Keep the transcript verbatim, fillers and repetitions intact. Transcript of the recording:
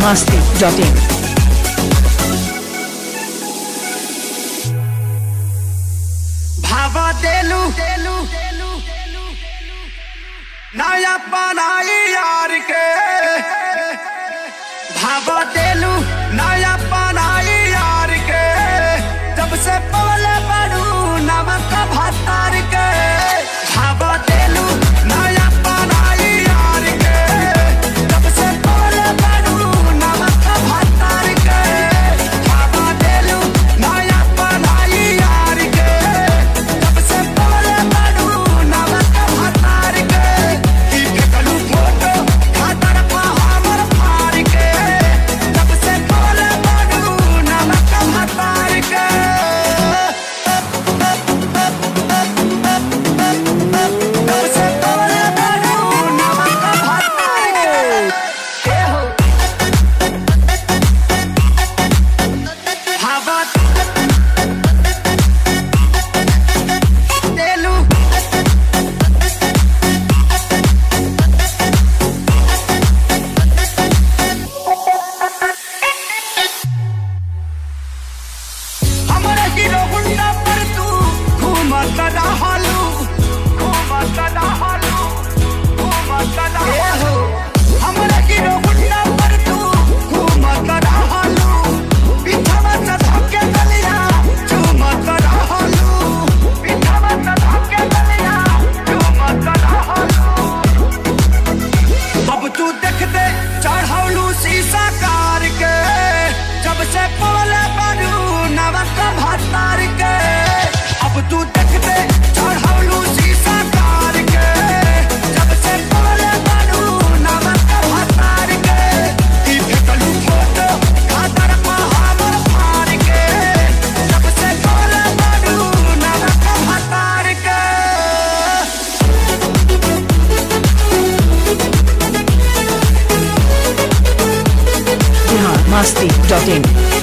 masti dot in. भावा देलू नया बनाई यार के, भावा देलू नया बनाई यार के, जब से पवले बड़ू नमक भातार के, भावा देलू नया बनाई यार के, जब से पवले बड़ू नमक भातार के, भावा देलू नया बनाई यार के, जब से पवले बड़ू नमक भातार के, की फेकलू फोटो खातर पा हमर फार के, जब से पवले बड़ू नमक भातार के, जब से पवले बड़ू नमक भातार के, हे हो भावा देलू हमरे हीरो गुंडा पर तू घूमत रहलू, घूमत रहलू, घूमत रहलू, हमरे हीरो गुंडा पर तू घूमत रहलू, पीछवा से धक्के गलिया चूमत रहलू, पीछवा से धक्के गलिया चूमत रहलू, अब तू देख दे चढ़ौलू शीशा कार के, जब से पवले बड़ू नमक भातार के, अब तू देख दे चढ़ौलू शीशा कार के, जब से पवले बड़ू नमक भातार के, की फेकलू फोटो खातर पा हमर फार के, जब से पवले बड़ू नमक भातार के, Bihar masti dot in.